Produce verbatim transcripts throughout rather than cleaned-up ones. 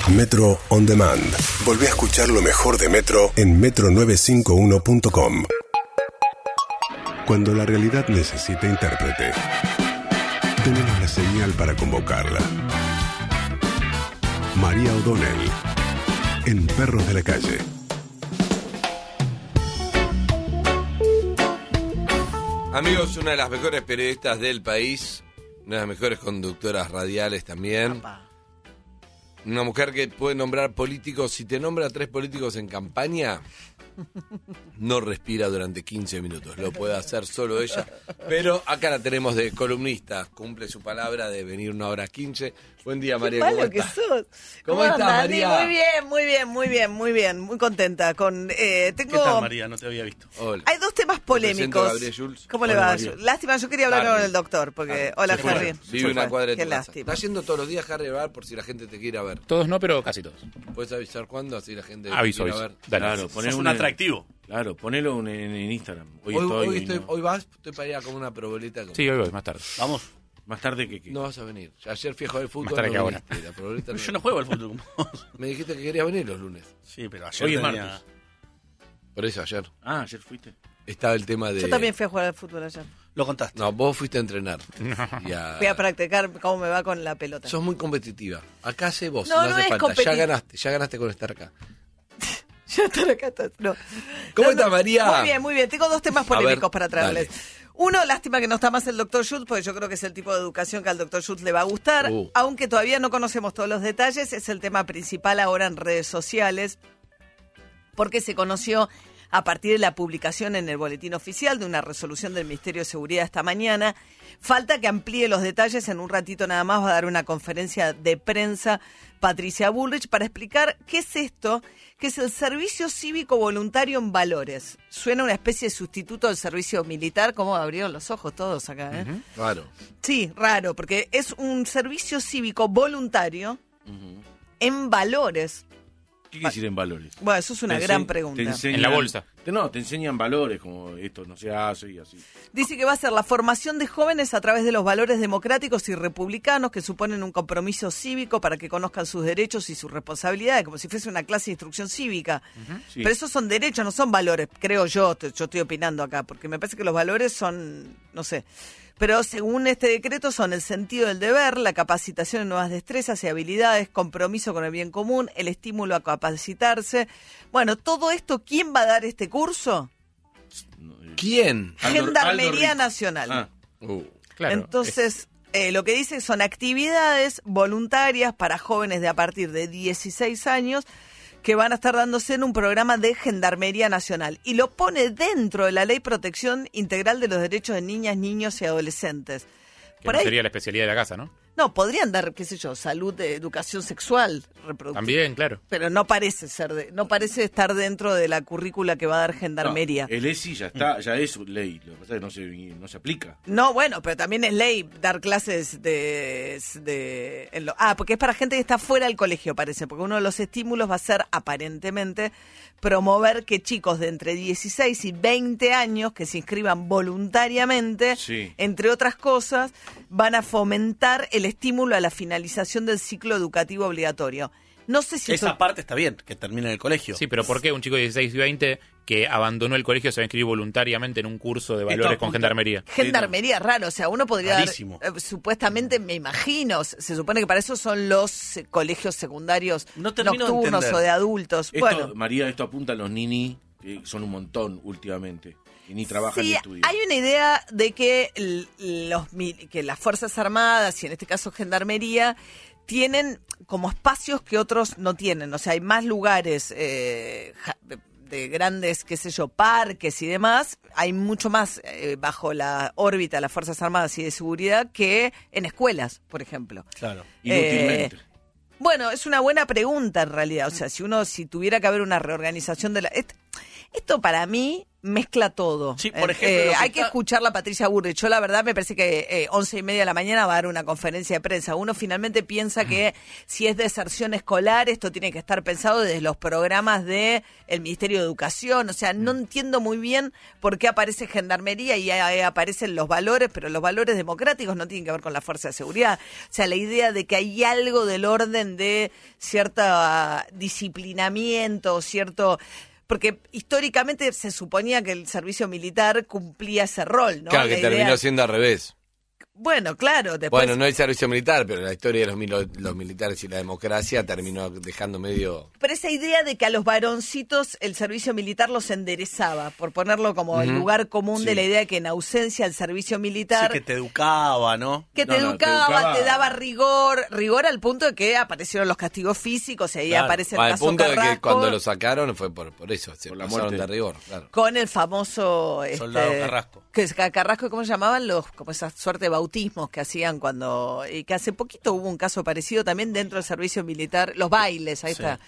Metro On Demand. Volví a escuchar lo mejor de Metro en metro novecientos cincuenta y uno punto com. Cuando la realidad necesita intérprete, tenemos la señal para convocarla. María O'Donnell, en Perros de la Calle. Amigos, una de las mejores periodistas del país, una de las mejores conductoras radiales también. Opa. Una mujer que puede nombrar políticos. Si te nombra tres políticos en campaña, no respira durante quince minutos. Lo puede hacer solo ella. Pero acá la tenemos de columnista. Cumple su palabra de venir una hora quince. Buen día, María. ¿Qué malo que sos? ¿Cómo, ¿Cómo estás, María? Muy bien, muy bien, muy bien, muy bien. Muy contenta. Con, eh, tengo... ¿Qué tal, María? No te había visto. Hola. Hay dos temas polémicos. ¿Cómo Hola, le va? María. Lástima, yo quería hablar Harry. con el doctor. porque Harry. Hola, Se Harry. fue. Vive una cuadra de Qué tu casa. lástima. ¿Estás yendo todos los días, Harry, a ver por si la gente te quiere ver? Todos no, pero casi todos. ¿Puedes avisar cuándo? Así la gente Aviso, te quiere aviso. ver. Dale. Claro, poner un, un atractivo. Claro, ponelo en, en Instagram. Hoy, Hoy, estoy, hoy, estoy, no. hoy vas, estoy para allá como una proboleta. Como... Sí, hoy voy, más tarde. Vamos. Más tarde que... que... No vas a venir. Ayer fui a jugar al fútbol. Más tarde no que ahora. viniste, la proboleta Yo no... no juego al fútbol como vos. Me dijiste que querías venir los lunes. Sí, pero ayer Hoy es tenía... martes. Por eso ayer. Ah, ayer fuiste. Estaba el tema de... Yo también fui a jugar al fútbol ayer. Lo contaste. No, vos fuiste a entrenar. No. Y a... Fui a practicar cómo me va con la pelota. Sos muy competitiva. Acá sé vos, No, no, no hace es falta. competi- Ya ganaste, ya ganaste con estar acá. Ya están acá. Estás, no. ¿Cómo No, estás, no. María? Muy bien, muy bien. Tengo dos temas A polémicos ver, para traerles. dale. Uno, lástima que no está más el doctor Schultz, porque yo creo que es el tipo de educación que al doctor Schultz le va a gustar. Uh. Aunque todavía no conocemos todos los detalles, es el tema principal ahora en redes sociales, porque se conoció a partir de la publicación en el boletín oficial de una resolución del Ministerio de Seguridad esta mañana. Falta que amplíe los detalles, en un ratito nada más va a dar una conferencia de prensa Patricia Bullrich para explicar qué es esto, que es el servicio cívico voluntario en valores. Suena una especie de sustituto del servicio militar, como abrieron los ojos todos acá, ¿eh? Uh-huh. Claro. Sí, raro, porque es un servicio cívico voluntario uh-huh. en valores. ¿Qué quiere decir en valores? Bueno, eso es una Te gran ense- pregunta. te enseñan- En la bolsa. Te, no, te enseñan valores como esto no se hace y así. Dice que va a ser la formación de jóvenes a través de los valores democráticos y republicanos que suponen un compromiso cívico para que conozcan sus derechos y sus responsabilidades, como si fuese una clase de instrucción cívica. Uh-huh. Sí. Pero esos son derechos, no son valores, creo yo, te- yo estoy opinando acá, porque me parece que los valores son, no sé... Pero según este decreto son el sentido del deber, la capacitación en nuevas destrezas y habilidades, compromiso con el bien común, el estímulo a capacitarse. Bueno, todo esto, ¿quién va a dar este curso? ¿Quién? Aldo- Gendarmería Aldo Nacional. Ah. Uh. Claro. Entonces, eh, lo que dice son actividades voluntarias para jóvenes de a partir de dieciséis años que van a estar dándose en un programa de Gendarmería Nacional. Y lo pone dentro de la Ley Protección Integral de los Derechos de Niñas, Niños y Adolescentes. Que Por no ahí- sería la especialidad de la casa, ¿no? No, podrían dar, qué sé yo, salud, eh, educación sexual, reproductiva. También, claro. Pero no parece ser, de- no parece estar dentro de la currícula que va a dar Gendarmería. No, el E S I ya está, ya es ley. Lo que pasa es que no se, no se aplica. No, bueno, pero también es ley dar clases de... de en lo- ah, porque es para gente que está fuera del colegio, parece, porque uno de los estímulos va a ser, aparentemente, promover que chicos de entre dieciséis y veinte años que se inscriban voluntariamente, Sí. entre otras cosas, van a fomentar el estímulo a la finalización del ciclo educativo obligatorio. No sé si Esa esto- parte está bien, que termine en el colegio. Sí, pero ¿por qué un chico de dieciséis y veinte que abandonó el colegio se va a inscribir voluntariamente en un curso de valores Esto con apunta- Gendarmería? Gendarmería es raro, o sea, uno podría dar, Rarísimo. eh, supuestamente, me imagino, se supone que para eso son los eh, colegios secundarios No termino de nocturnos entender. o de adultos. Esto, bueno, María, esto apunta a los nini, que son un montón últimamente. Y ni trabajan sí, ni estudian. hay una idea de que, l- los, mil- que las Fuerzas Armadas, y en este caso Gendarmería, tienen como espacios que otros no tienen. O sea, hay más lugares eh, ja- de, de grandes, qué sé yo, parques y demás. Hay mucho más eh, bajo la órbita de las Fuerzas Armadas y de seguridad que en escuelas, por ejemplo. Claro, inútilmente. Eh, Bueno, es una buena pregunta en realidad. O sea, si uno, si tuviera que haber una reorganización de la... est- Esto para mí mezcla todo. Sí, por Eh, ejemplo, eh, lo que hay que está- escucharla a Patricia Burrich. Yo la verdad me parece que eh, once y media de la mañana va a dar una conferencia de prensa. Uno finalmente piensa que si es deserción escolar, esto tiene que estar pensado desde los programas de el Ministerio de Educación. O sea, no entiendo muy bien por qué aparece gendarmería y ahí aparecen los valores, pero los valores democráticos no tienen que ver con la fuerza de seguridad. O sea, la idea de que hay algo del orden de cierto disciplinamiento, cierto... Porque históricamente se suponía que el servicio militar cumplía ese rol, ¿no? Claro, La que idea- terminó siendo al revés. Bueno, claro, después... Bueno, no el servicio militar, pero la historia de los, mil- los militares y la democracia terminó dejando medio... Pero esa idea de que a los varoncitos el servicio militar los enderezaba, por ponerlo como el Ujú. lugar común de Sí. la idea de que en ausencia del servicio Sí, militar... que te educaba, ¿no? que te, No, no, te educaba, educaba. te daba rigor, rigor al punto de que aparecieron los castigos físicos y ahí Claro. aparece el Al caso punto de que Carrasco, cuando lo sacaron fue por, por eso, se Por la pasaron muerte. de rigor, claro. con el famoso este, Soldado Carrasco. que es Ca- Carrasco, ¿cómo se llamaban? Los, como esa suerte de bautismos que hacían cuando, y que hace poquito hubo un caso parecido también dentro del servicio militar, los bailes, ahí Sí. está,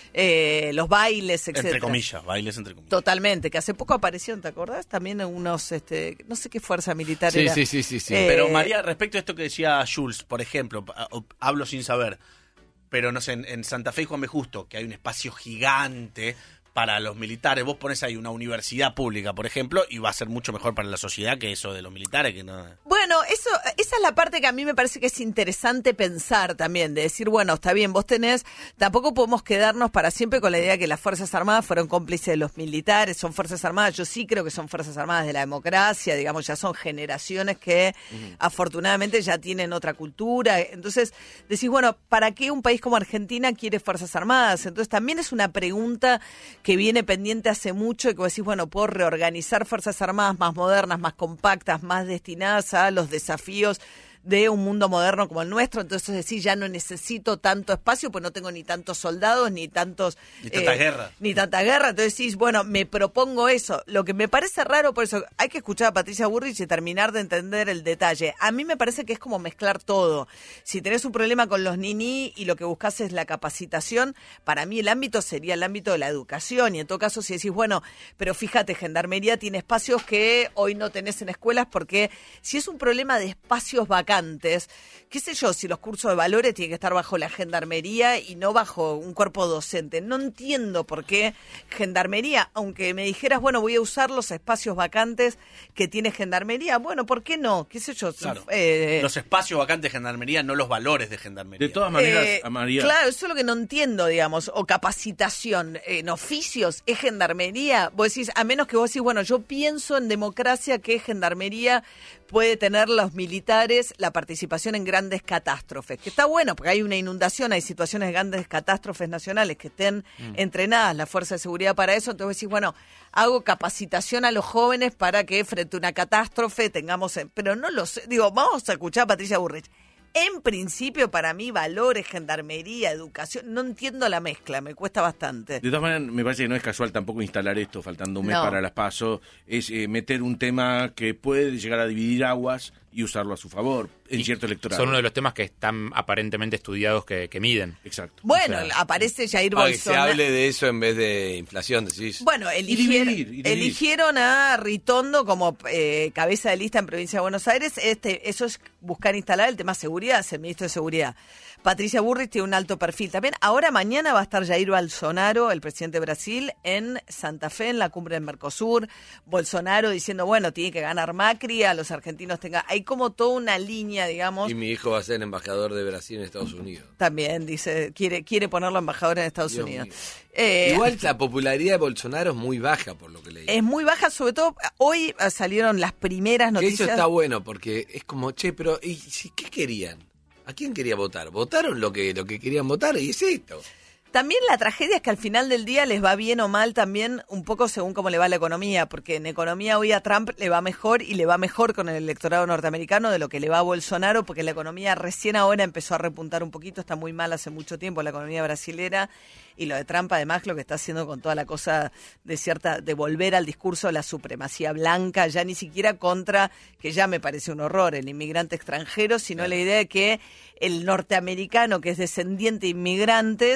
eh, los bailes, etcétera. Entre comillas, bailes entre comillas. Totalmente, que hace poco aparecieron, ¿te acordás? También en unos, este, no sé qué fuerza militar Sí, era. sí, sí, sí, sí. Eh, Pero María, respecto a esto que decía Jules, por ejemplo, pa- o- hablo sin saber, pero no sé, en, en Santa Fe y Juan B. Justo, que hay un espacio gigante para los militares, vos pones ahí una universidad pública, por ejemplo, y va a ser mucho mejor para la sociedad que eso de los militares, que no... Bueno, eso, esa es la parte que a mí me parece que es interesante pensar también, de decir, bueno, está bien, vos tenés, tampoco podemos quedarnos para siempre con la idea de que las Fuerzas Armadas fueron cómplices de los militares, son Fuerzas Armadas, yo sí creo que son Fuerzas Armadas de la democracia, digamos, ya son generaciones que afortunadamente ya tienen otra cultura, entonces decís, bueno, ¿para qué un país como Argentina quiere Fuerzas Armadas? Entonces también es una pregunta que viene pendiente hace mucho y que vos decís, bueno, puedo reorganizar Fuerzas Armadas más modernas, más compactas, más destinadas a los desafíos de un mundo moderno como el nuestro, entonces decís, ya no necesito tanto espacio, pues no tengo ni tantos soldados, ni tantos... Ni tanta guerra. Ni tanta guerra, entonces decís, bueno, me propongo eso. Lo que me parece raro, por eso hay que escuchar a Patricia Burrich y terminar de entender el detalle. A mí me parece que es como mezclar todo. Si tenés un problema con los niní y lo que buscas es la capacitación, para mí el ámbito sería el ámbito de la educación, y en todo caso si decís, bueno, pero fíjate, Gendarmería tiene espacios que hoy no tenés en escuelas, porque si es un problema de espacios vacantes, qué sé yo, si los cursos de valores tienen que estar bajo la Gendarmería y no bajo un cuerpo docente. No entiendo por qué Gendarmería, aunque me dijeras, bueno, voy a usar los espacios vacantes que tiene Gendarmería, bueno, ¿por qué no? ¿Qué sé yo? Claro. Eh, Los espacios vacantes de Gendarmería, no los valores de Gendarmería. De todas maneras, eh, a María, Claro, eso es lo que no entiendo, digamos. O capacitación en oficios, ¿es Gendarmería? Vos decís, a menos que vos decís, bueno, yo pienso en democracia que Gendarmería puede tener los militares la participación en grandes catástrofes. Que está bueno, porque hay una inundación, hay situaciones de grandes catástrofes nacionales que estén entrenadas la Fuerza de Seguridad para eso. Entonces vos decís, bueno, hago capacitación a los jóvenes para que frente a una catástrofe tengamos... Pero no lo sé. Digo, vamos a escuchar a Patricia Burrich. En principio, para mí, valores, Gendarmería, educación, no entiendo la mezcla, me cuesta bastante. de todas maneras, me parece que no es casual tampoco instalar esto, faltando un mes No. para las PASO, es eh, meter un tema que puede llegar a dividir aguas y usarlo a su favor en Y cierto electorado. Son uno de los temas que están aparentemente estudiados que, que miden. Exacto. Bueno, O sea, aparece Jair Para que se Bolsonaro. hable de eso en vez de inflación, decís. Bueno, eligieron, dividir, y dividir. eligieron a Ritondo como eh, cabeza de lista en Provincia de Buenos Aires. Este, eso es buscar instalar el tema seguridad, es el ministro de Seguridad. Patricia Burrich tiene un alto perfil también. Ahora mañana va a estar Jair Bolsonaro, el presidente de Brasil, en Santa Fe, en la cumbre del Mercosur. Bolsonaro diciendo, bueno, tiene que ganar Macri, a los argentinos tenga... Hay como toda una línea, digamos. Y mi hijo va a ser embajador de Brasil en Estados Unidos. También dice, quiere, quiere ponerlo embajador en Estados Dios Unidos. mío. Eh, Igual la popularidad de Bolsonaro es muy baja, por lo que leí. Es muy baja, sobre todo hoy eh, salieron las primeras Que noticias. eso está bueno, porque es como, che, pero ¿y si, qué querían? ¿A quién quería votar? Votaron lo que, lo que querían votar y es esto. También la tragedia es que al final del día les va bien o mal también un poco según cómo le va la economía, porque en economía hoy a Trump le va mejor y le va mejor con el electorado norteamericano de lo que le va a Bolsonaro, porque la economía recién ahora empezó a repuntar un poquito, está muy mal hace mucho tiempo la economía brasilera, y lo de Trump además lo que está haciendo con toda la cosa de cierta, de volver al discurso de la supremacía blanca, ya ni siquiera contra, que ya me parece un horror, el inmigrante extranjero, sino la idea de que el norteamericano que es descendiente de inmigrantes ta-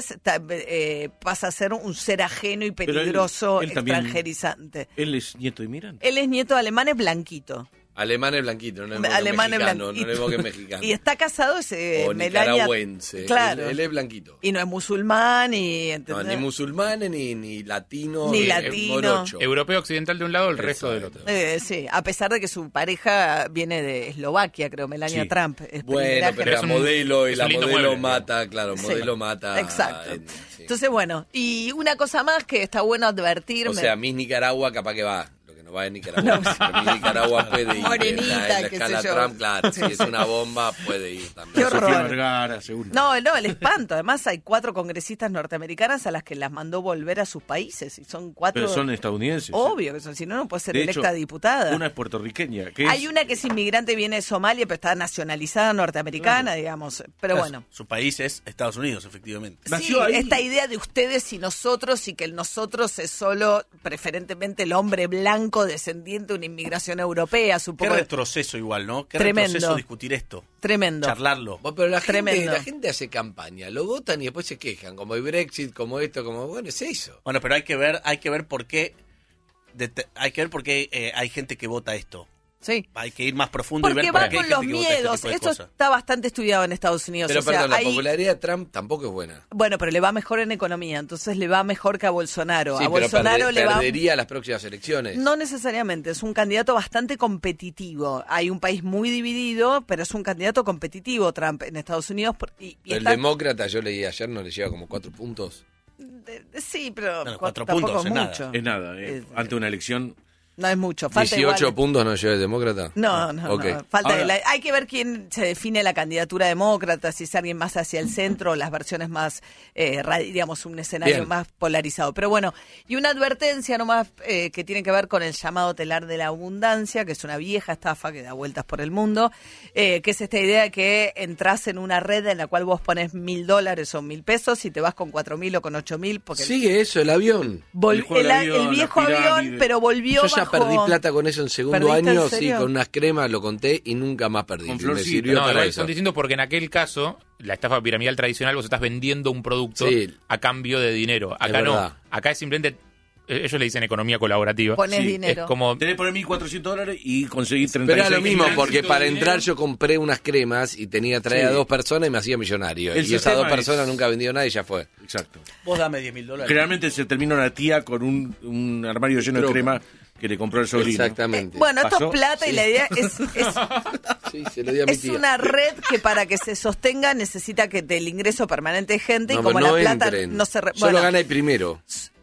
eh, pasa a ser un ser ajeno y Pero él- peligroso, él también- extranjerizante. Él es nieto de inmigrante. Él es nieto de alemanes blanquito. Alemán es blanquito, no es Alemán es mexicano, blanquito. no es porque es mexicano. Y está casado ese o Melania. nicaragüense. Claro. Él, él es blanquito. Y no es musulmán, y No, ¿entendés? ni musulmán, ni, ni latino, Ni es latino. morocho. Europeo occidental de un lado, el resto del Exacto. otro. Eh, sí, a pesar de que su pareja viene de Eslovaquia, creo, Melania Sí. Trump. Es Bueno, primera pero la es un- modelo y es la un lindo modelo mueble. mata, claro, Sí. modelo mata. Exacto. en- sí. Entonces, bueno, y una cosa más que está bueno advertirme. O sea, Miss Nicaragua capaz que va. Lo que no va en Nicaragua. Pero Miss Nicaragua puede ir. Morenita, en la, en la qué escala sé yo. Trump, claro. Si es una bomba, puede ir también. Qué horror. Sofía Vergara, seguro. No, no, el espanto. Además, hay cuatro congresistas norteamericanas a las que las mandó volver a sus países. Y son cuatro. Pero son estadounidenses. Obvio que son, si no, no puede ser De electa hecho, diputada. Una es puertorriqueña. Que Hay es- una que es inmigrante, viene de Somalia, pero está nacionalizada norteamericana, digamos. Pero Claro, bueno. Su país es Estados Unidos, efectivamente. Sí, Nació ahí. esta idea de ustedes y nosotros, y que el nosotros es solo, preferentemente, el hombre blanco descendiente de una inmigración europea, Qué supongo. retroceso igual, ¿no? Qué Tremendo. retroceso discutir esto, Tremendo. charlarlo. Bueno, pero la gente, Tremendo. la gente hace campaña, lo votan y después se quejan, como el Brexit, como esto, como bueno, es eso. Bueno, pero hay que ver, hay que ver por qué, dete- hay que ver por qué eh, hay gente que vota esto. Sí. Hay que ir más profundo y Porque ver por va qué hay con gente los que vota este miedos. tipo de Esto cosas. está bastante estudiado en Estados Unidos. Pero o sea, perdón, la hay- popularidad de Trump tampoco es buena. Bueno, pero le va mejor en economía, entonces le va mejor que a Bolsonaro. Sí, a pero Bolsonaro perde- le va... perdería las próximas elecciones. No necesariamente, es un candidato bastante competitivo. Hay un país muy dividido, pero es un candidato competitivo Trump en Estados Unidos. por- Y, y el está- demócrata, yo leí ayer, no le lleva como cuatro puntos. de- de- sí, pero Bueno, cu- cuatro tampoco puntos es es nada. mucho. Es nada, eh. Es- Ante una elección. No es mucho. Falta dieciocho igual- puntos no lleva el demócrata. No, no, Ok. no. Falta Ahora- la- hay que ver quién se define la candidatura demócrata, si es alguien más hacia el centro, o las versiones más, eh, ra- digamos, un escenario Bien. más polarizado. Pero bueno, y una advertencia nomás eh, que tiene que ver con el llamado telar de la abundancia, que es una vieja estafa que da vueltas por el mundo, eh, que es esta idea de que entras en una red en la cual vos pones mil dólares o mil pesos y te vas con cuatro mil o con ocho mil, porque Sigue eso, el avión. vol- el juego el, del avión, el viejo la avión, pirámide. pero volvió Yo ya bajo- perdí plata con eso en segundo ¿Perdiste, en año, sí, serio? con unas cremas lo conté y nunca más perdí. Con Me florcita. sirvió No, para igual eso. son distintos porque en aquel caso, la estafa piramidal tradicional, vos estás vendiendo un producto Sí. a cambio de dinero. Acá no. verdad. Acá es simplemente, eh, ellos le dicen economía colaborativa. Pones Sí, dinero. Es como, Tenés que poner mil cuatrocientos dólares y conseguir treinta y Pero seis. era lo mismo, mil porque para dinero. entrar yo compré unas cremas y tenía traía Sí. a dos personas y me hacía millonario. El y esas sistema dos personas es- nunca vendió nada y ya fue. Exacto. Vos dame diez mil dólares. Generalmente se termina una tía con un, un armario lleno de Truco. crema que le compró el sobrino. Exactamente. Eh, bueno, esto ¿Pasó? es plata y la idea es, es, Sí, se lo di a mi es tía. una red que para que se sostenga necesita que del ingreso permanente de gente No, y como pero no la plata entren. no se... re- Solo bueno, gana el primero.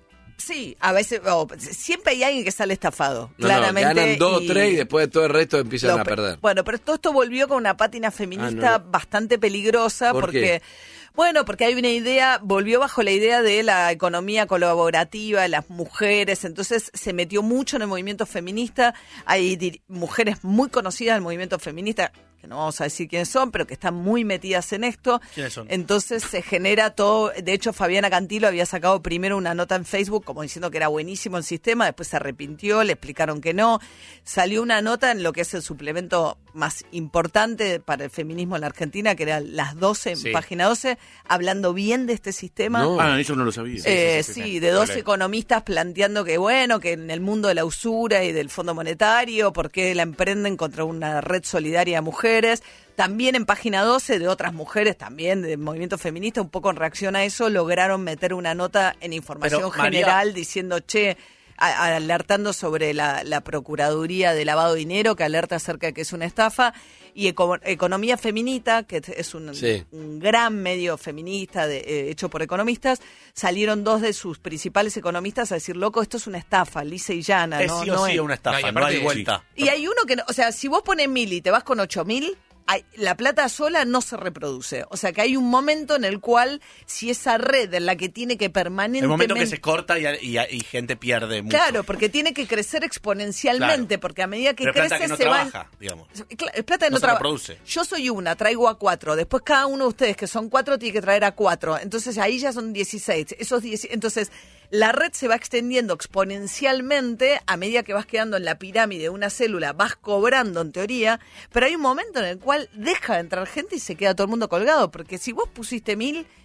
sí, a veces, o, siempre hay alguien que sale estafado, No, claramente. no, ganan dos o y tres y después de todo el resto empiezan lo a pe- perder. Bueno, pero todo esto volvió con una pátina feminista Ah, no. bastante peligrosa ¿Por porque... qué? Bueno, porque hay una idea, volvió bajo la idea de la economía colaborativa, de las mujeres, entonces se metió mucho en el movimiento feminista. Hay dir- mujeres muy conocidas del movimiento feminista, que no vamos a decir quiénes son, pero que están muy metidas en esto. ¿Quiénes son? Entonces se genera todo. De hecho, Fabiana Cantilo había sacado primero una nota en Facebook como diciendo que era buenísimo el sistema, después se arrepintió, le explicaron que no. Salió una nota en lo que es el suplemento más importante para el feminismo en la Argentina, que era las doce, en Sí. página doce, hablando bien de este sistema. No. Ah, eso no lo sabía. Eh, sí, sí, sí, sí. de dos Vale. economistas planteando que, bueno, que en el mundo de la usura y del Fondo Monetario, ¿por qué la emprenden contra una red solidaria de mujeres? También en página doce de otras mujeres, también del movimiento feminista, un poco en reacción a eso, lograron meter una nota en información Pero, María- general diciendo, che, a- alertando sobre la, la Procuraduría de Lavado de Dinero, que alerta acerca de que es una estafa, y Eco- Economía Feminita, que es un, Sí. un gran medio feminista de, eh, hecho por economistas, salieron dos de sus principales economistas a decir, loco, esto es una estafa, lisa y llana. Es no, sí o no sí es". una estafa, No, y no, aparte- hay vuelta. Y hay uno que, no- o sea, si vos pones mil y te vas con ocho mil, hay- la plata sola no se reproduce. O sea que hay un momento en el cual, si esa red en la que tiene que permanentemente... El momento que se corta y, y, y gente pierde mucho. Claro, porque tiene que crecer exponencialmente, Claro. porque a medida que Pero crece plata que no se van... trabaja, digamos. Cla- es plata que No no, se traba- reproduce. Yo soy una, traigo a cuatro. Después cada uno de ustedes, que son cuatro, tiene que traer a cuatro. Entonces ahí ya son dieciséis. Esos diez, entonces la red se va extendiendo exponencialmente a medida que vas quedando en la pirámide de una célula, vas cobrando en teoría, pero hay un momento en el cual deja de entrar gente y se queda todo el mundo colgado. Porque si vos pusiste mil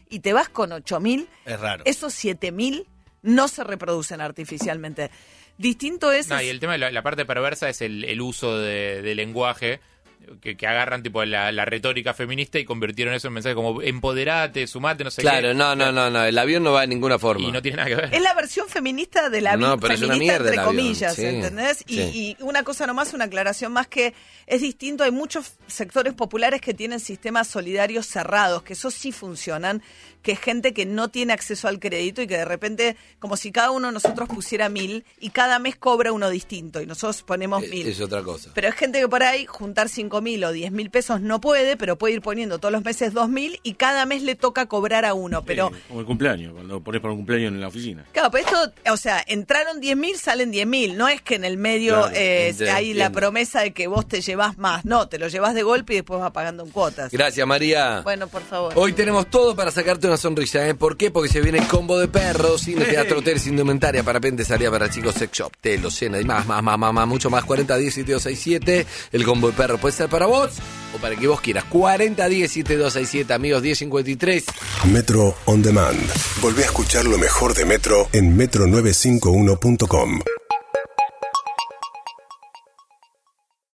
y te vas con ocho mil, Es raro. esos siete mil no se reproducen artificialmente. Distinto es... No, y el tema de la, la parte perversa es el, el uso de, de lenguaje que, que agarran tipo la, la retórica feminista y convirtieron eso en mensaje como empoderate, sumate, no sé Claro, qué. no, no, no, no, el avión no va de ninguna forma. Y no tiene nada que ver. Es la versión feminista de la No, vi- pero es una feminista, mierda el entre avión, comillas, sí, ¿entendés? Y, sí. y una cosa nomás, una aclaración más, que es distinto. Hay muchos sectores populares que tienen sistemas solidarios cerrados, que eso sí funcionan, que es gente que no tiene acceso al crédito y que de repente, como si cada uno de nosotros pusiera mil y cada mes cobra uno distinto y nosotros ponemos Es, mil. es otra cosa. Pero es gente que por ahí juntar cinco mil o diez mil pesos no puede, pero puede ir poniendo todos los meses dos mil y cada mes le toca cobrar a uno. Pero, Eh, como el cumpleaños, cuando pones para un cumpleaños en la oficina. claro, pero esto, o sea, entraron diez mil, salen diez mil. No es que en el medio Claro, eh, entiendo, hay la entiendo. promesa de que vos te llevas más. No, te lo llevas de golpe y después vas pagando en cuotas. Gracias, María. Bueno, por favor. Hoy tenemos todo para sacarte una sonrisa, ¿eh? ¿Por qué? Porque se viene el combo de perros, cine, teatro, hoteles, indumentaria, parapente, salida para chicos, sex shop, telos, cena y más, más, más, más, más, mucho más. cuarenta diez siete dos seis siete. El combo de perros puede ser para vos o para que vos quieras. cuarenta diez siete dos seis siete, amigos, diez cincuenta y tres. Metro On Demand. Volvé a escuchar lo mejor de Metro en metro novecientos cincuenta y uno punto com.